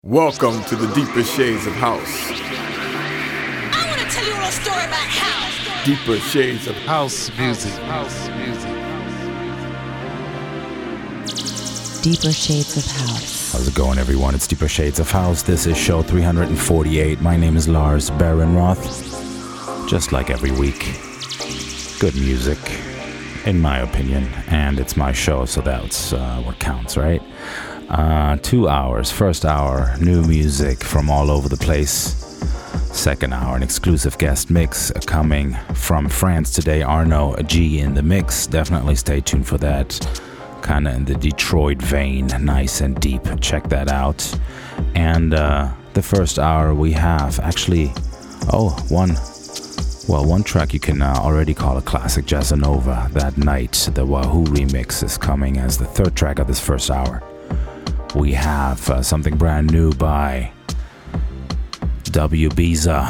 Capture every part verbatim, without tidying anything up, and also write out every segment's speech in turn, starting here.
Welcome to the deeper shades of house. I want to tell you a little story about house. Deeper shades of House music. House music. Deeper Shades of House. How's it going, everyone? It's Deeper Shades of House. This is show three hundred forty-eight. My name is Lars Barenroth. Just like every week, good music, in my opinion, and it's my show, so that's uh, what counts, right? Uh, two hours. First hour, new music from all over the place. Second hour, an exclusive guest mix coming from France today. Arno G in the mix. Definitely stay tuned for that. Kind of in the Detroit vein, nice and deep. Check that out. And uh, the first hour we have actually, oh, one, well, one track you can uh, already call a classic, Jazzanova. That Night, the Wahoo remix is coming as the third track of this first hour. We have uh, something brand new by W. Biza,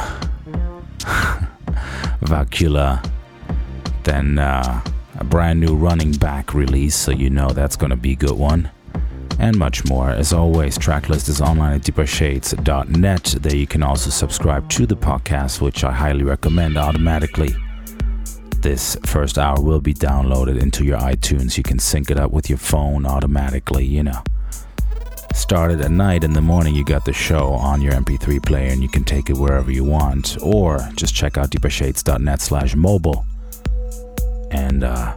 Vacula, then uh, a brand new Running Back release, so you know that's going to be a good one, and much more. As always, tracklist is online at deeper shades dot net. There you can also subscribe to the podcast, which I highly recommend automatically. This first hour will be downloaded into your iTunes. You can sync it up with your phone automatically, you know. Started at night, in the morning you got the show on your M P three player and you can take it wherever you want, or just check out deeper shades dot net slash mobile. And uh,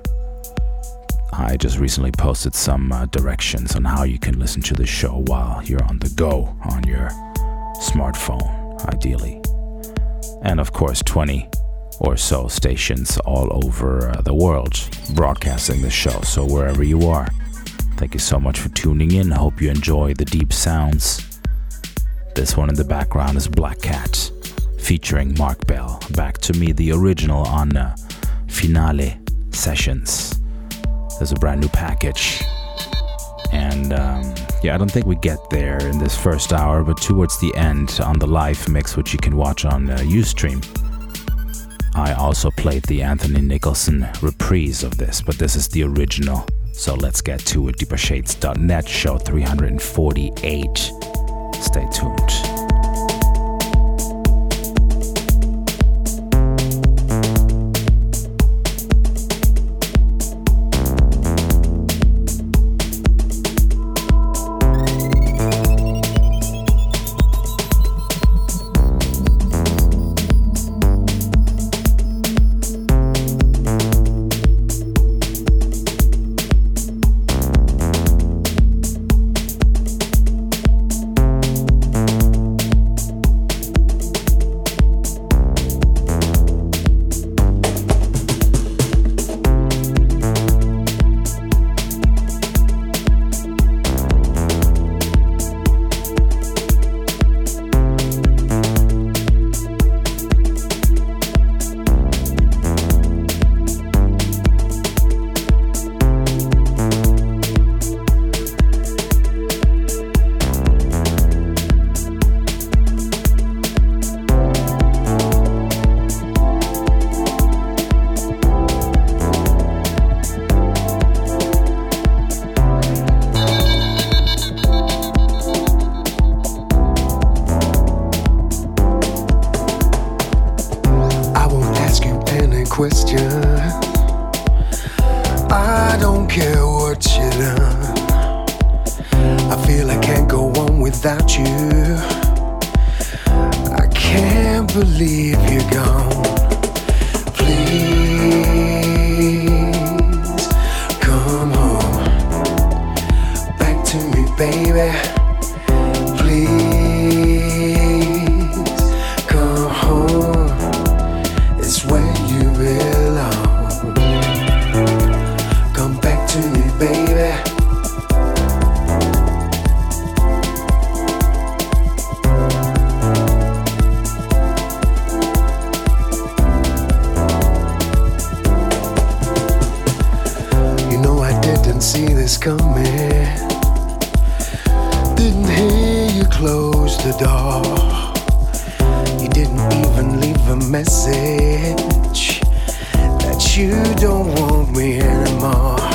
I just recently posted some uh, directions on how you can listen to the show while you're on the go on your smartphone, ideally. And of course, twenty or so stations all over uh, the world broadcasting the show, so wherever you are, thank you so much for tuning in. Hope you enjoy the deep sounds. This one in the background is Black Cat featuring Mark Bell. Back to Me, the original on uh, Finale Sessions. There's a brand new package. And um, yeah, I don't think we get there in this first hour, but towards the end on the live mix, which you can watch on uh, Ustream, I also played the Anthony Nicholson reprise of this, but this is the original. So let's get to it. deeper shades dot net, show three hundred forty-eight. Stay tuned.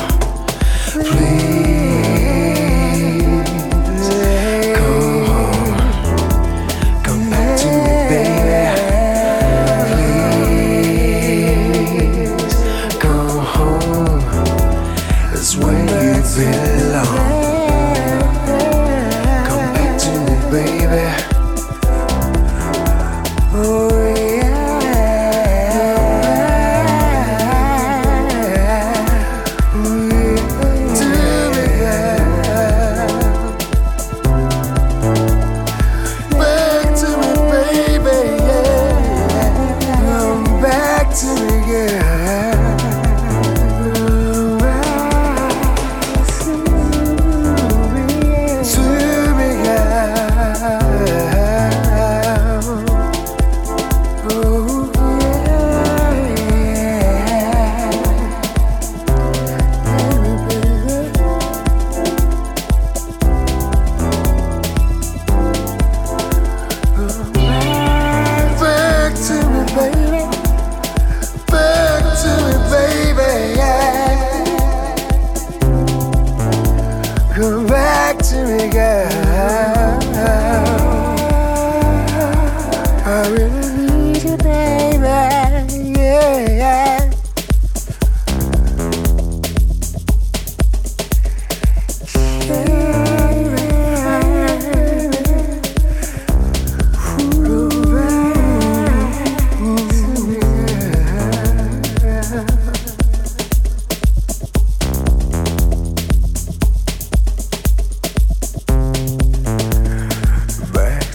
Please come home.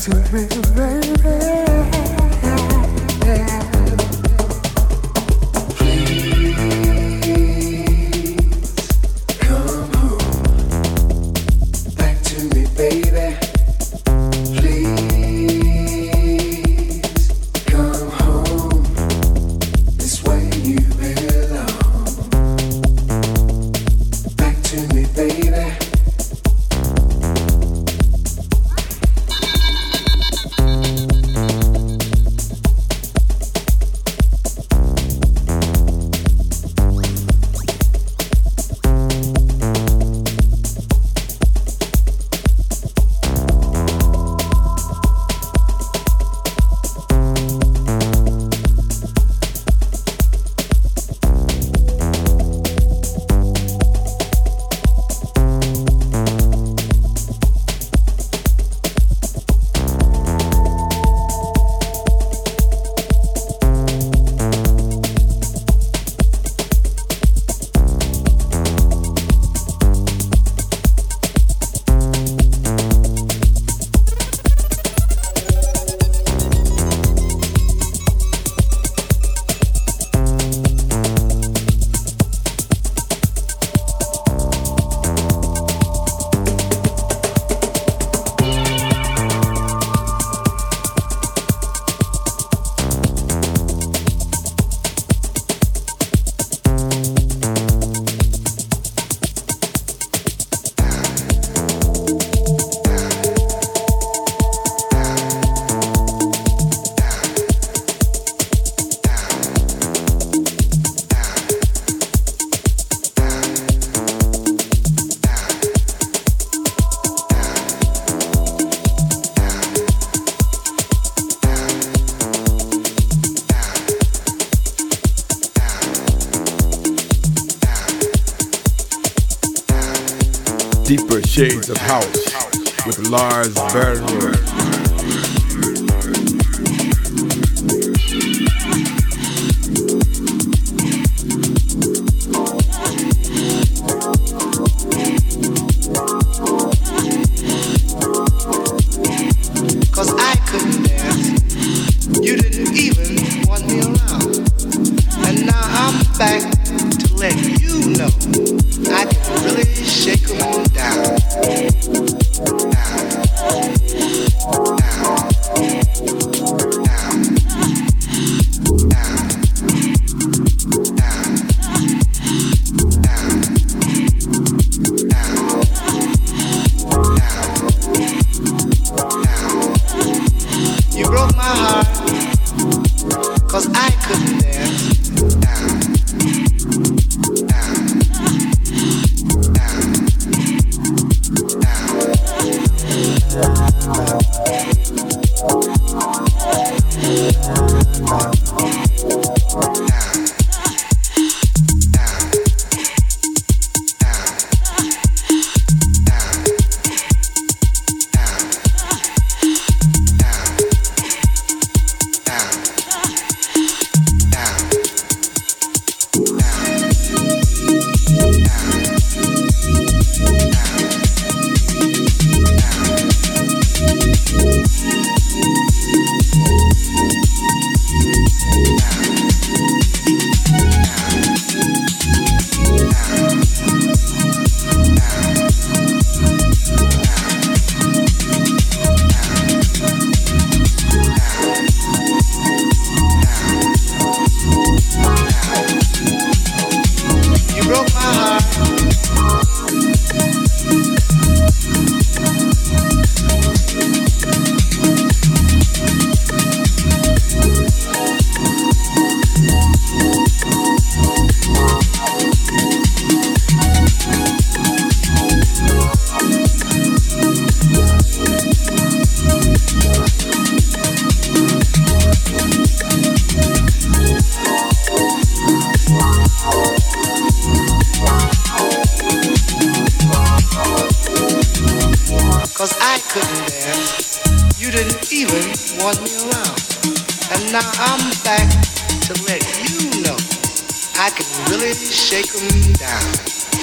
Deeper Shades of House with Lars Berger.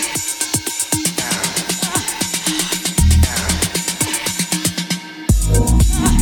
Down.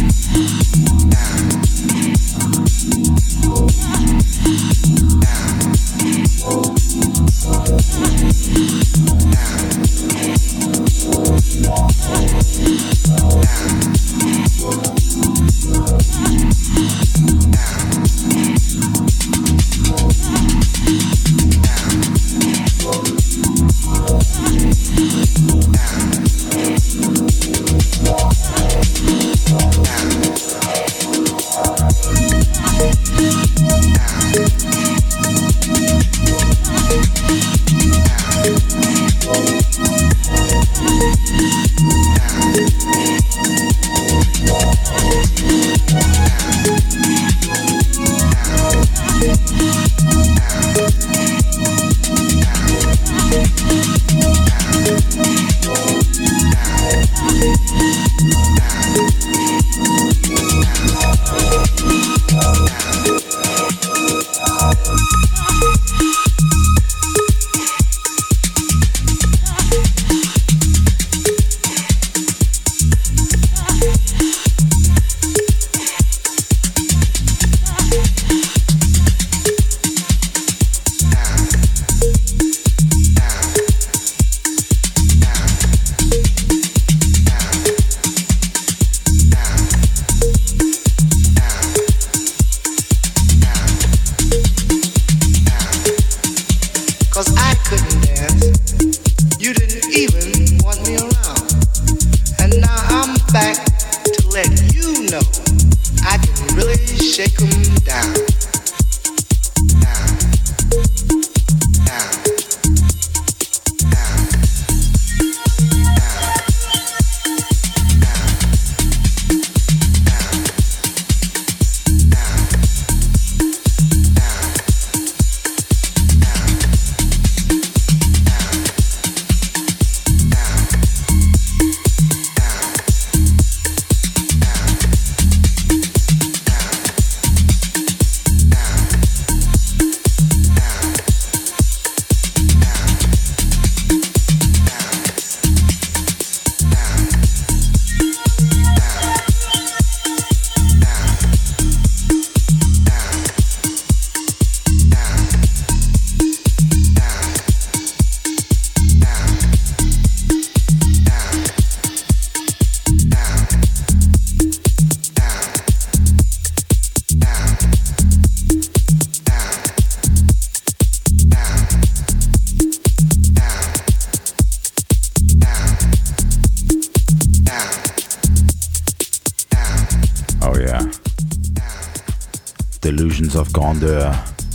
Delusions of Grandeur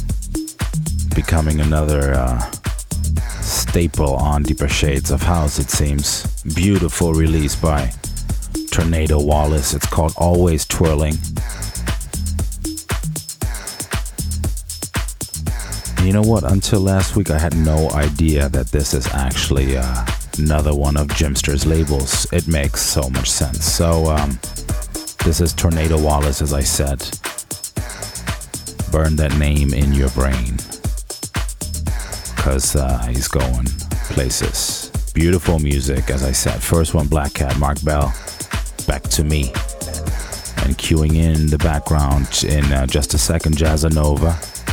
becoming another uh, staple on Deeper Shades of House, it seems. Beautiful release by Tornado Wallace. It's called Always Twirling. And you know what? Until last week, I had no idea that this is actually uh, another one of Jimster's labels. It makes so much sense. So, um, this is Tornado Wallace, as I said. Burn that name in your brain, because uh, he's going places. Beautiful music, as I said. First one, Black Cat, Mark Bell, Back to Me. And queuing in the background in uh, just a second, Jazzanova.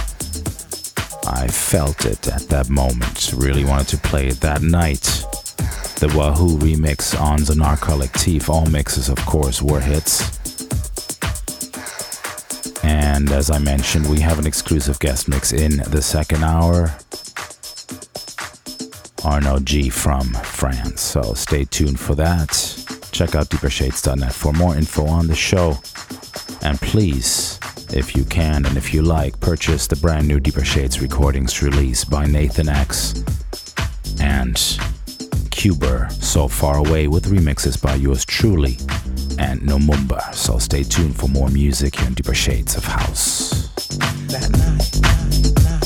I felt it at that moment. Really wanted to play it that night. The Wahoo remix on Zanar Collectif. All mixes, of course, were hits. And as I mentioned, we have an exclusive guest mix in the second hour. Arno G from France. So stay tuned for that. Check out deeper shades dot net for more info on the show. And please, if you can and if you like, purchase the brand new Deeper Shades recordings released by Nathan X and Cuber, So Far Away, with remixes by yours truly and Nomumba. So stay tuned for more music here in Deeper Shades of House. That night, night, night.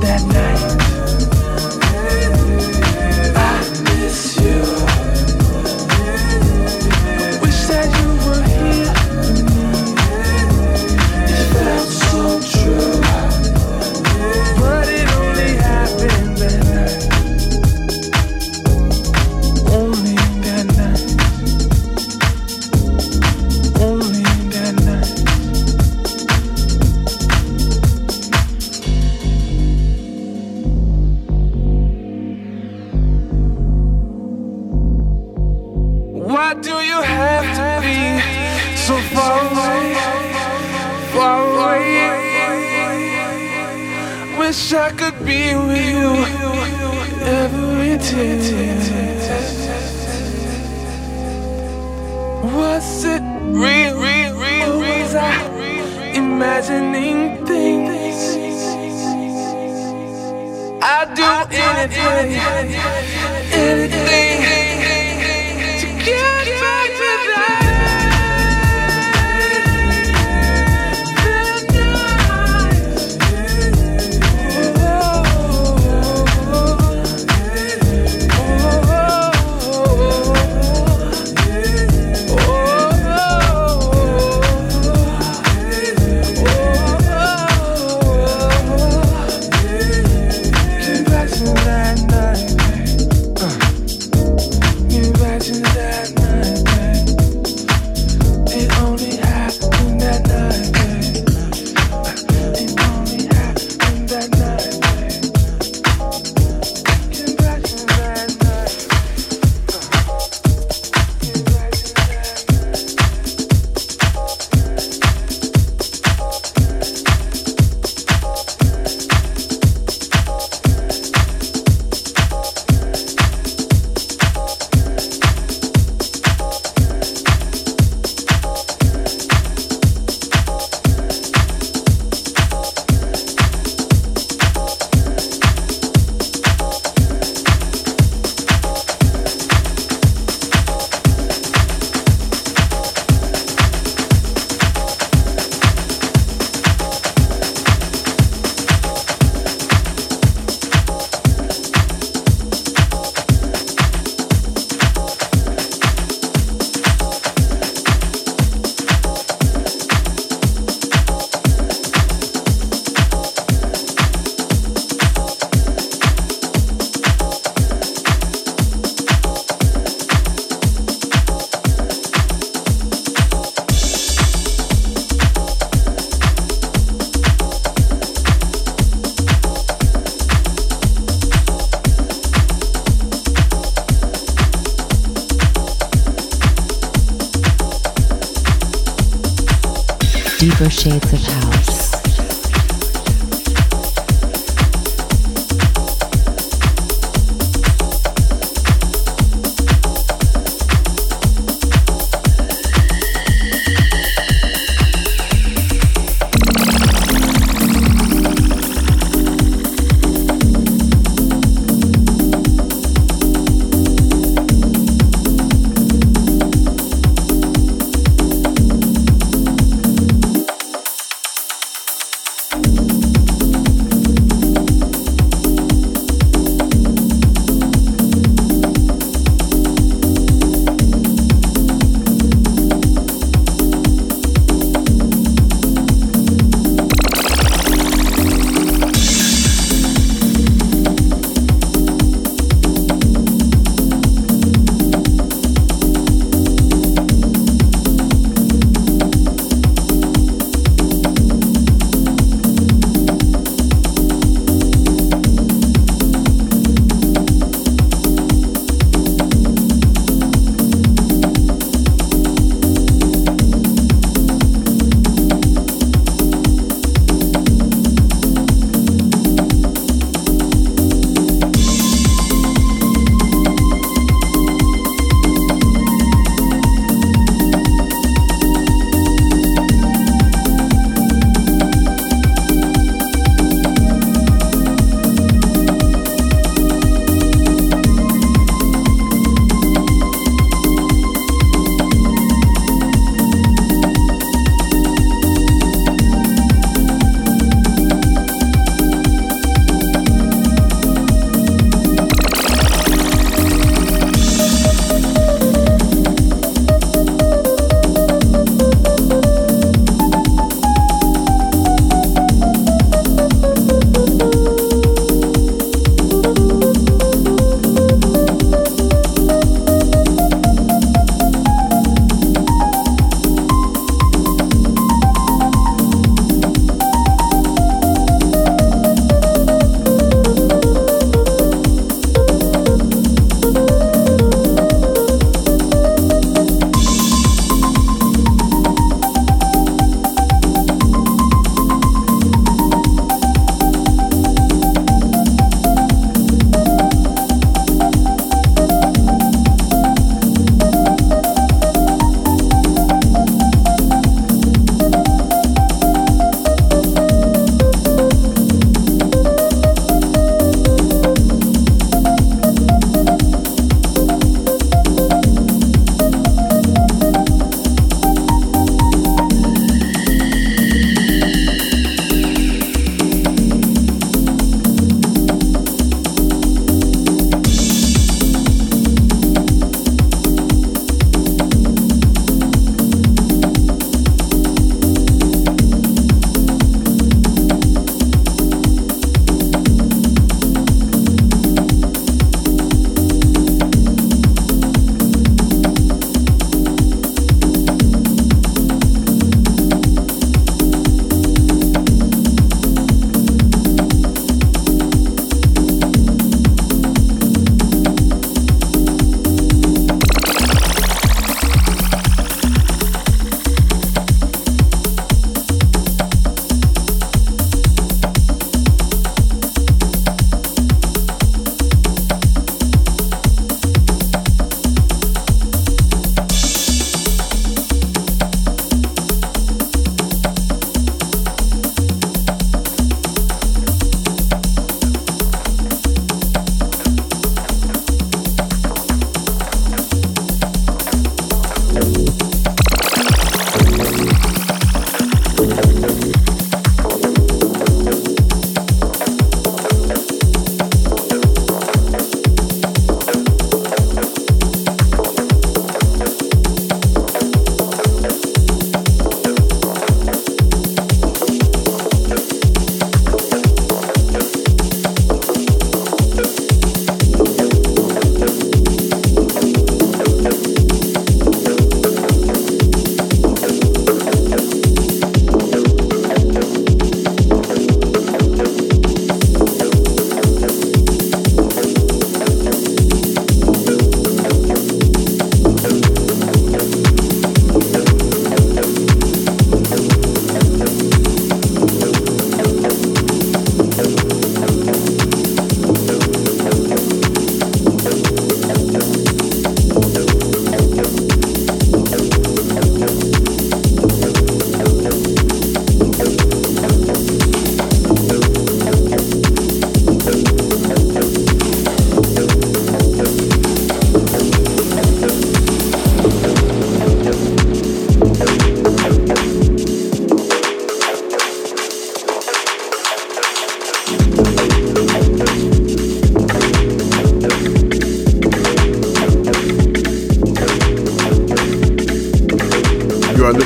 that night. I miss you. I wish that you were here. It felt so true, but it only happened that night. Only that night. Only that night. Why do you have to be so far away, far away? Wish I could be with you every day. Was it real, real, real, real? Was I imagining things? I'd do anything, anything to get back to that. Deeper shades of house.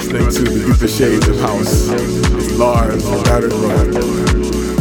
listening to the Deeper Shades of House. It's Lars Batterground.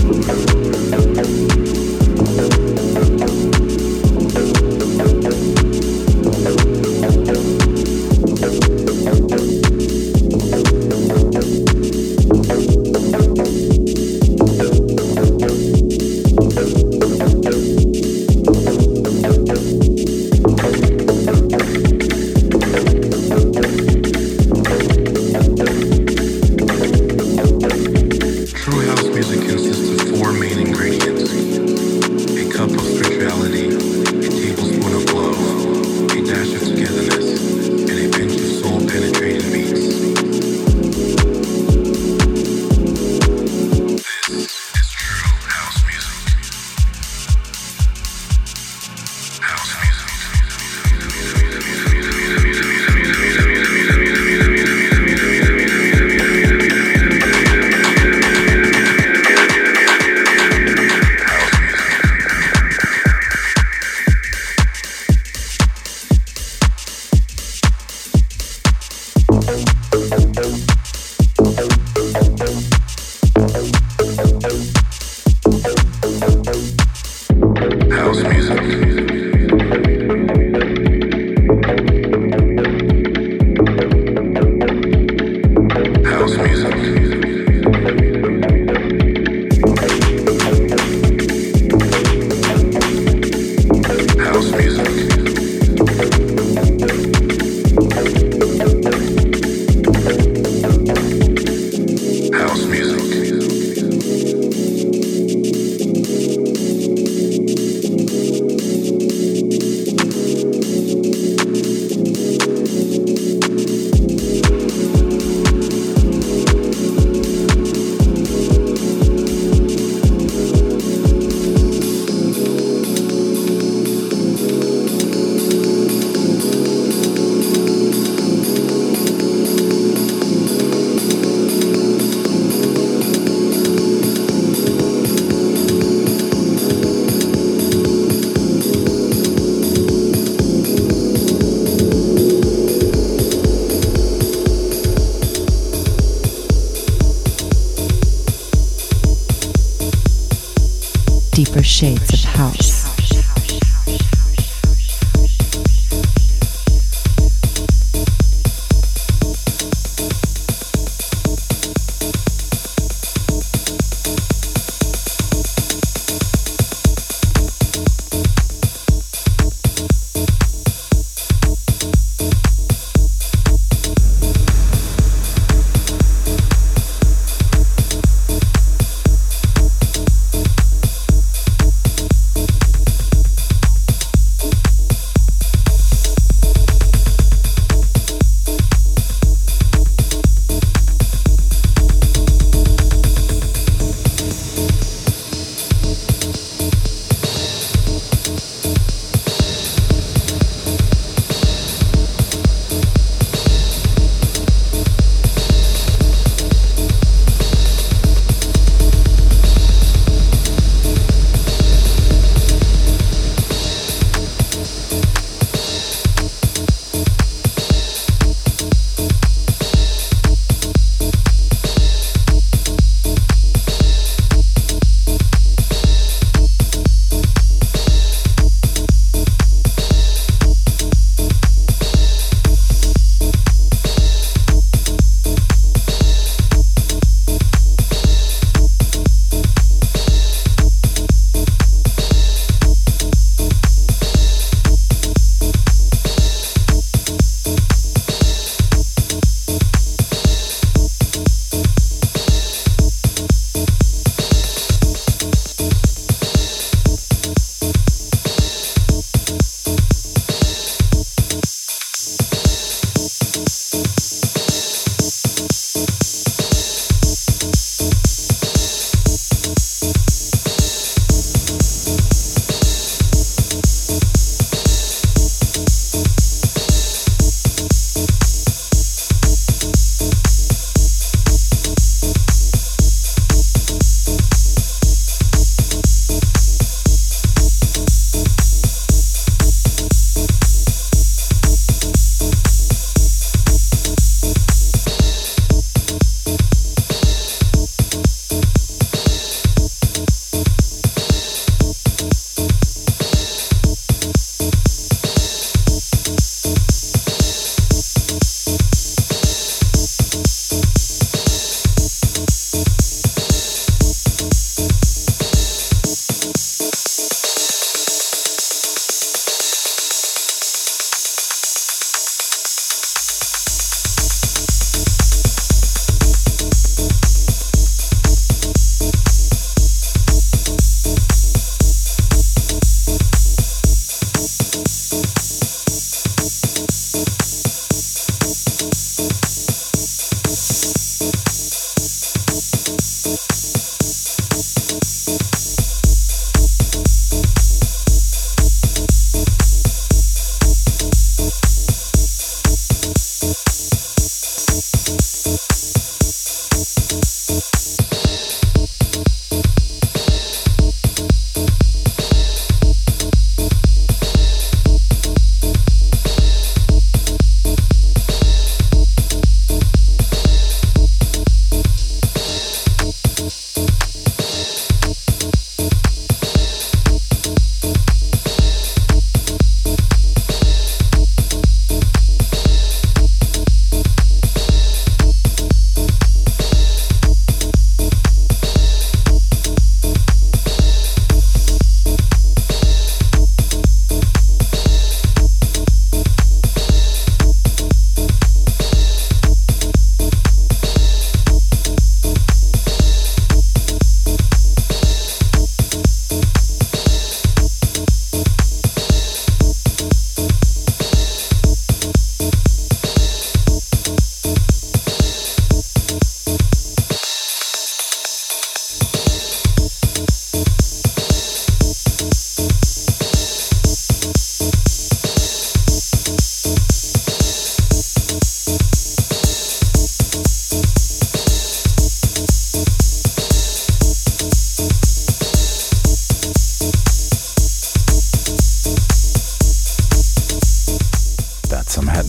Deeper Shades of House.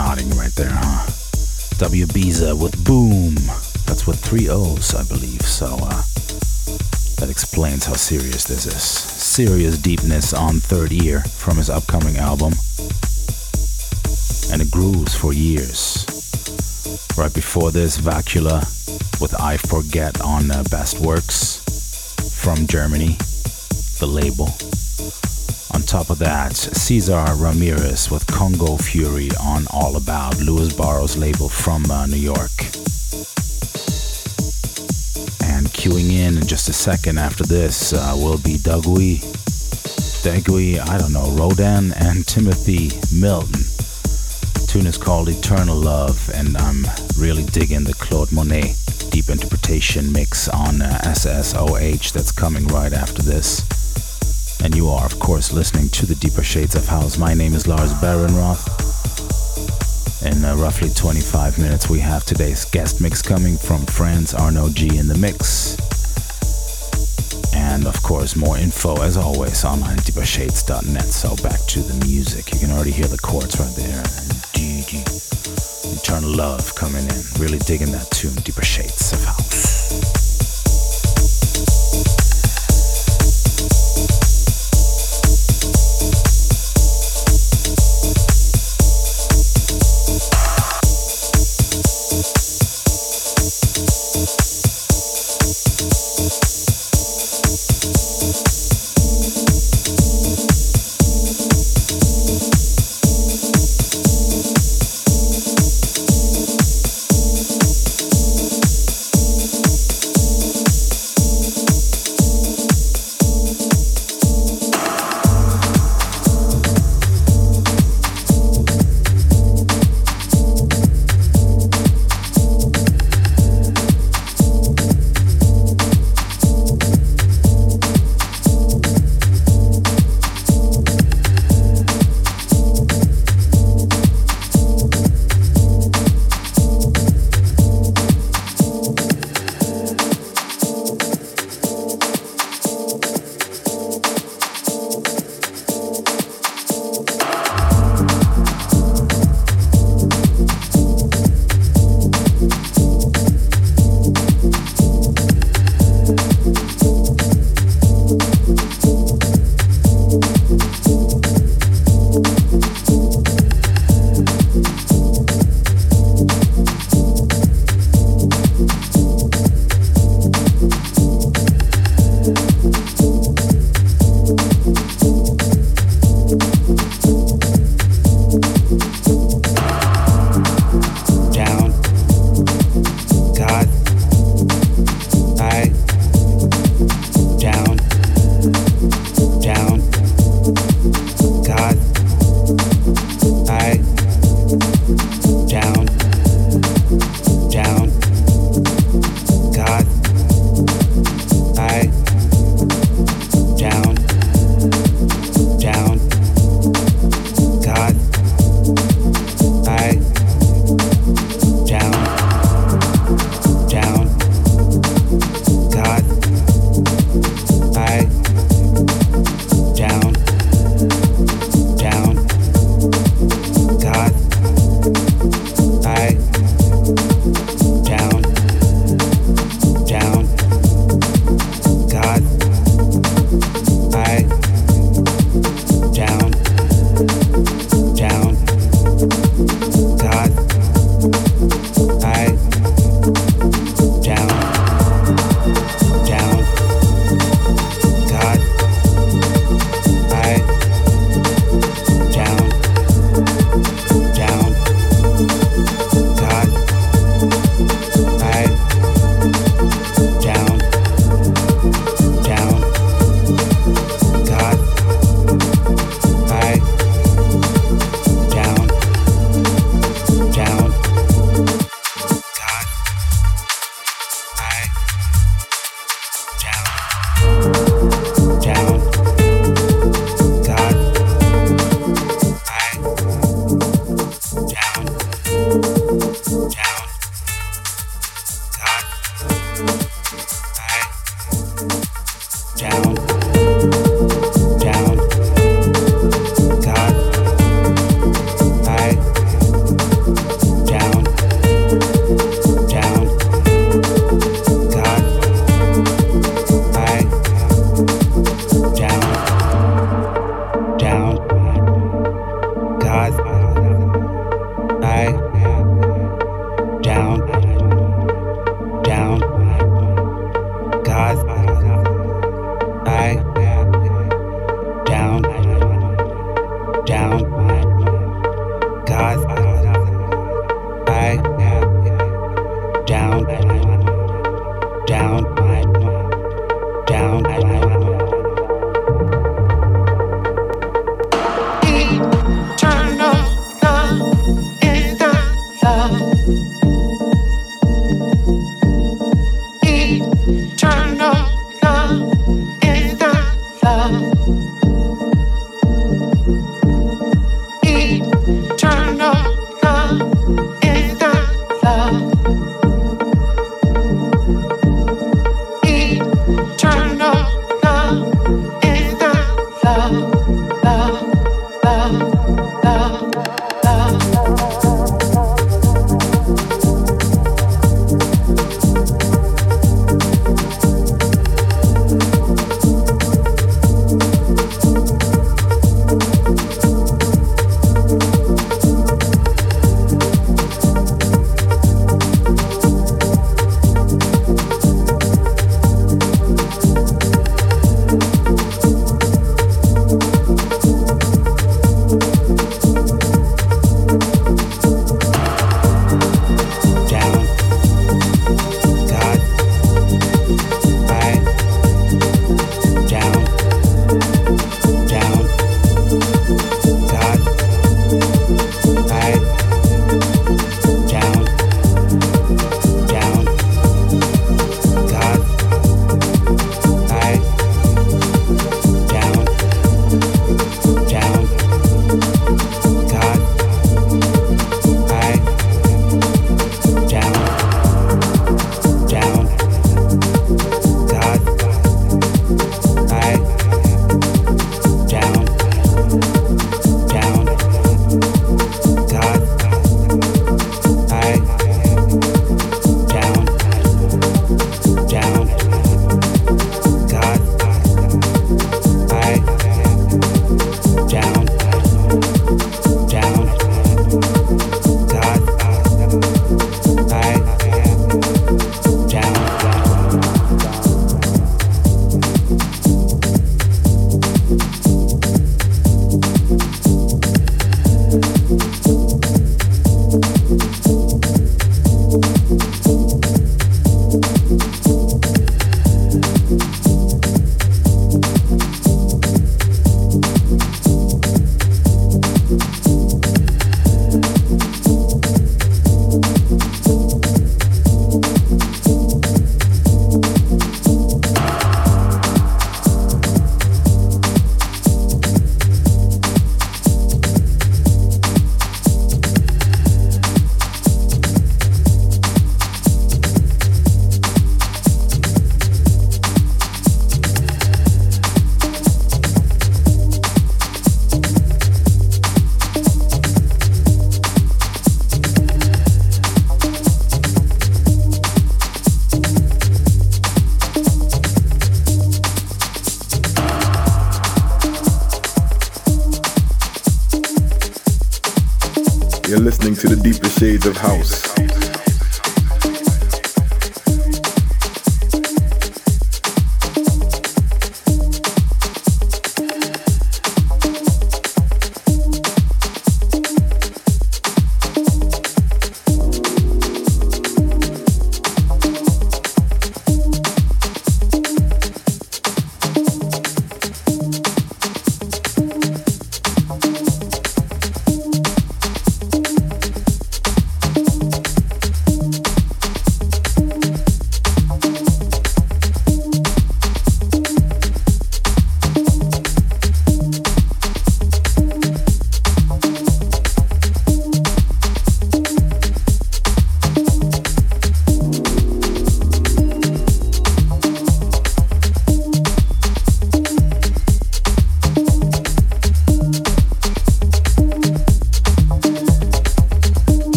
nodding right there, huh? W Biza with Boom. That's with three O's, I believe. So uh, that explains how serious this is. Serious deepness on Third Ear from his upcoming album. And it grooves for years. Right before this, Vacula with I Forget on uh, Best Works from Germany, the label. On top of that, Cesar Ramirez with Congo Fury on All About, Louis Barrow's label from uh, New York. And queuing in in just a second after this uh, will be Dagui, Dagui, I don't know, Rodan and Timothy Milton. The tune is called Eternal Love, and I'm really digging the Claude Monet Deep Interpretation mix on uh, S S O H that's coming right after this. And you are, of course, listening to the Deeper Shades of House. My name is Lars Barenroth. In uh, roughly twenty-five minutes, we have today's guest mix coming from France, Arno G in the mix. And, of course, more info, as always, online at deeper shades dot net. So back to the music. You can already hear the chords right there. G G. Eternal Love coming in. Really digging that tune, Deeper Shades of House. You're listening to the deeper shades of house.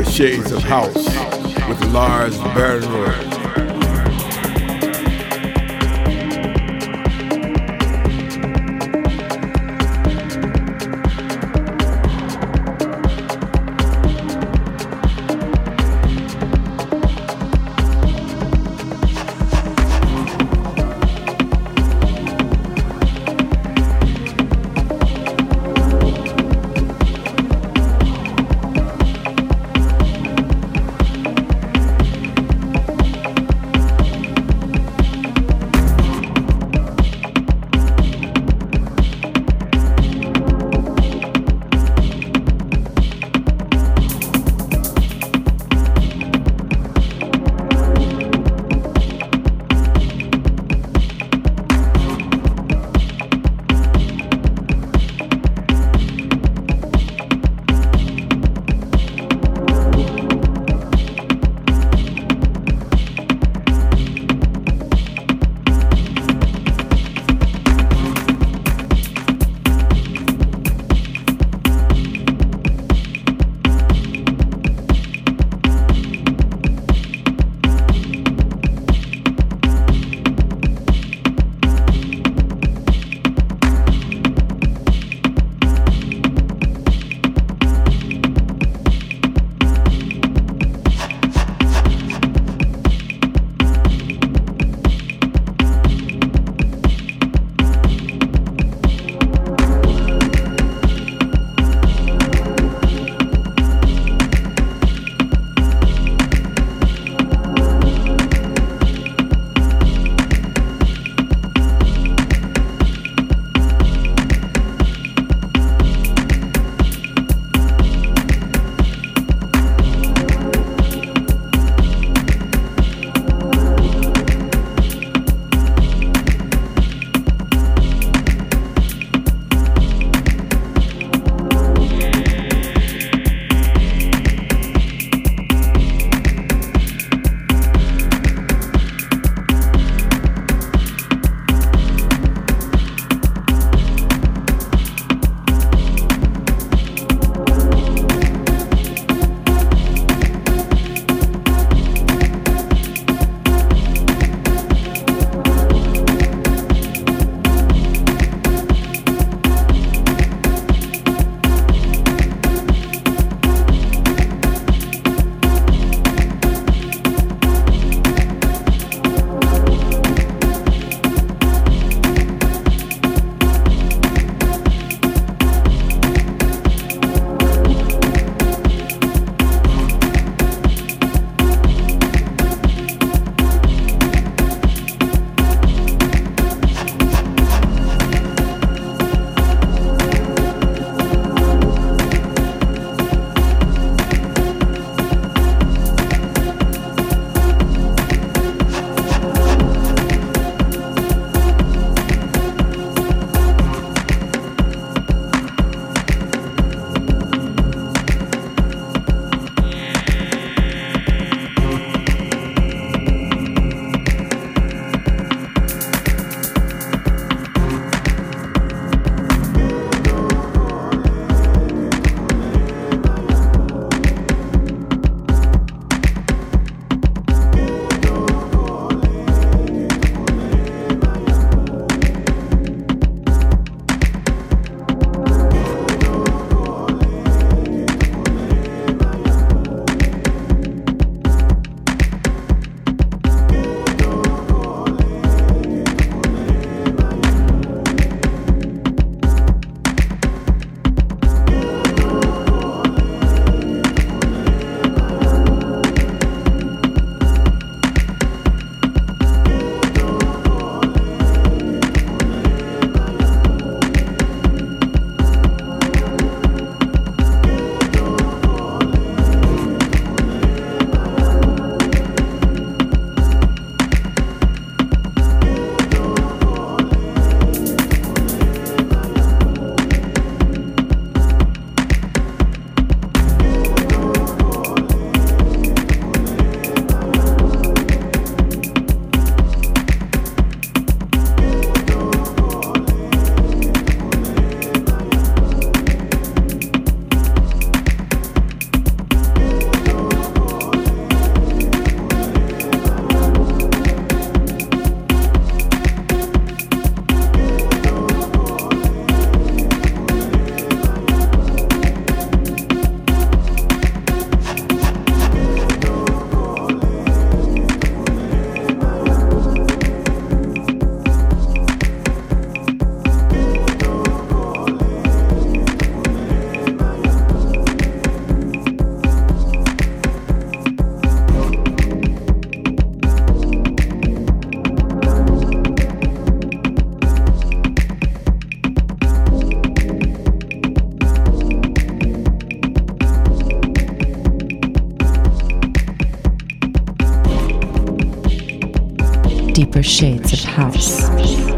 Shades of House with Lars Barenroyd. Deeper Shades of House.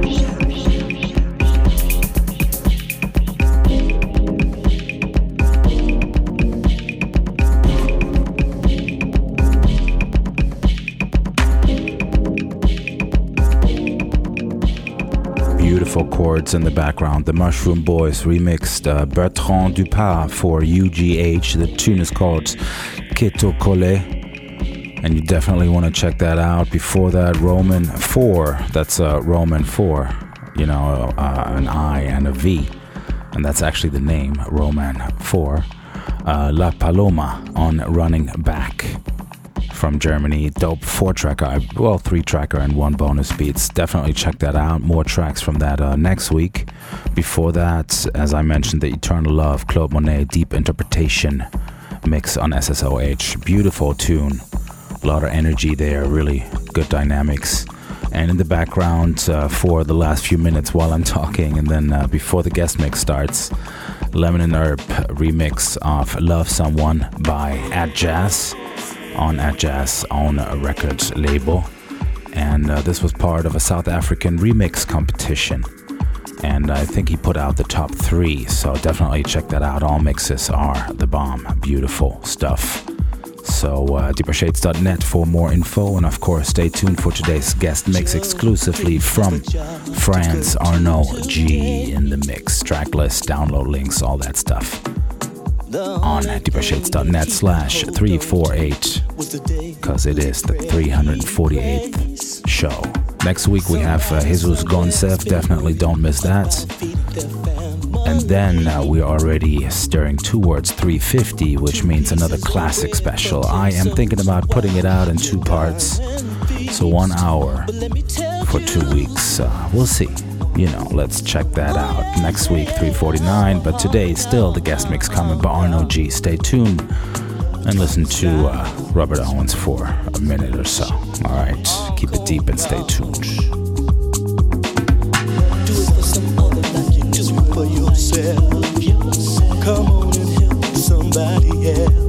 Beautiful chords in the background. The Mushroom Boys remixed uh, Bertrand Dupas for U G H. The tune is called Keto Kole, and you definitely want to check that out. Before that, Roman four. That's uh, Roman four. You know, uh, an I and a V, and that's actually the name, Roman four. Uh, La Paloma on Running Back from Germany. Dope four-tracker, well, three-tracker and one bonus beats. Definitely check that out. More tracks from that uh, next week. Before that, as I mentioned, the Eternal Love, Claude Monet, Deep Interpretation mix on S S O H. Beautiful tune. A lot of energy there, really good dynamics. And in the background uh, for the last few minutes while I'm talking, and then uh, before the guest mix starts, Lemon and Herb remix of Love Someone by At Jazz on At Jazz own records label. And uh, this was part of a South African remix competition. And I think he put out the top three, so definitely check that out. All mixes are the bomb. Beautiful stuff. So uh, deeper shades dot net for more info, and of course stay tuned for today's guest mix exclusively from France. Arno G in the mix. Track list, download links, all that stuff on deeper shades dot net slash three forty-eight, because it is the three hundred forty-eighth show. Next week we have uh, Jesus Gonsev, definitely don't miss that. And then uh, we're already stirring towards three fifty, which means another classic special. I am thinking about putting it out in two parts, so one hour for two weeks. Uh, we'll see. You know, let's check that out. Next week, three forty-nine, but today, still the guest mix coming by Arno G. Stay tuned and listen to uh, Robert Owens for a minute or so. All right, keep it deep and stay tuned. Do it for some other, like you do it for yourself. Come on and help somebody else.